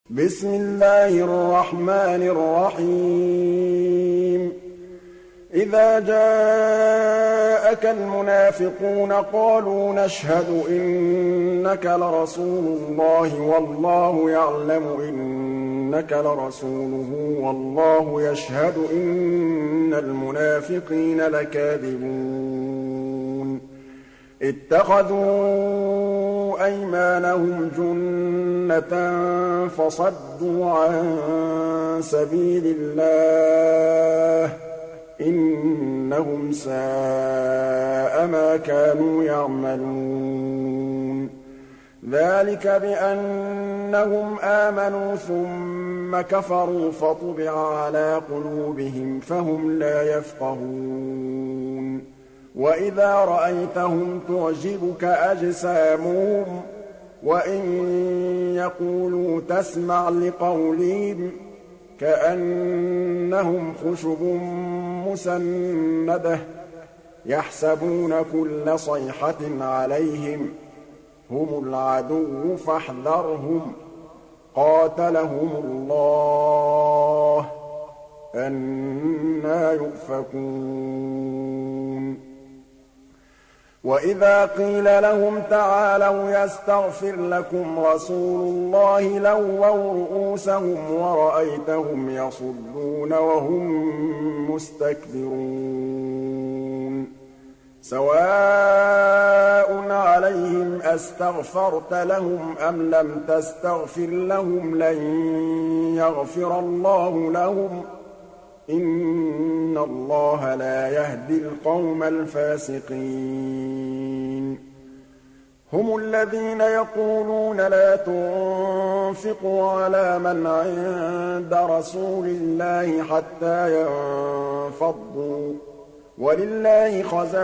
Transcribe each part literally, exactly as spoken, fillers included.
بسم الله الرحمن الرحيم إذا جاءك المنافقون قالوا نشهد إنك لرسول الله والله يعلم إنك لرسوله والله يشهد إن المنافقين لكاذبون اتخذوا أيمانهم جنة فصدوا عن سبيل الله إنهم ساء ما كانوا يعملون ذلك بأنهم آمنوا ثم كفروا فطبع على قلوبهم فهم لا يفقهون وإذا رأيتهم تعجبك أجسامهم وإن يقولوا تسمع لقولهم كأنهم خشب مسندة يحسبون كل صيحة عليهم هم العدو فاحذرهم قاتلهم الله أنى يؤفكون وإذا قيل لهم تعالوا يستغفر لكم رسول الله لووا رؤوسهم ورأيتهم يصدون وهم مستكبرون سواء عليهم أستغفرت لهم أم لم تستغفر لهم لن يغفر الله لهم إن الله لا يهدي القوم الفاسقين هم الذين يقولون لا تنفقوا على من عند رسول الله حتى ينفضوا ولله خزائن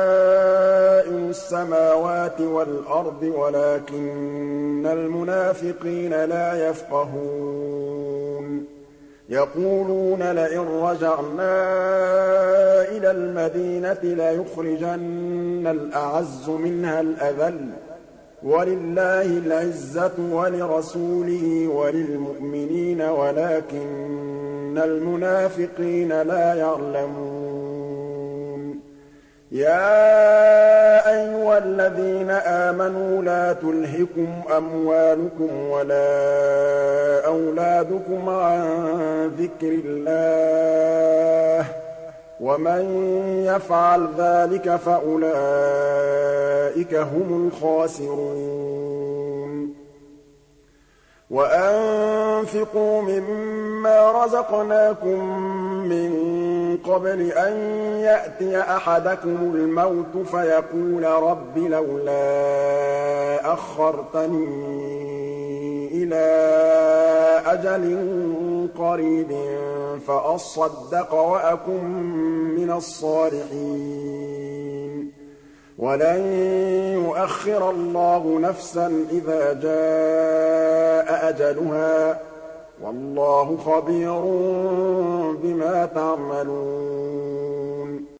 السماوات والأرض ولكن المنافقين لا يفقهون يقولون لئن رجعنا إلى المدينة ليخرجن الأعز منها الأذل ولله العزة ولرسوله وللمؤمنين ولكن المنافقين لا يعلمون يا أيها الذين آمنوا لا تلهكم أموالكم ولا أولادكم عن ذكر الله ومن يفعل ذلك فأولئك هم الخاسرون وأنفقوا مما رزقناكم من قبل أن يأتي أحدكم الموت فيقول رب لولا أخرتني إلى أجل قريب فأصدق وأكن من الصالحين ولن يؤخر الله نفسا إذا جاء أجلها والله خبير بما تعملون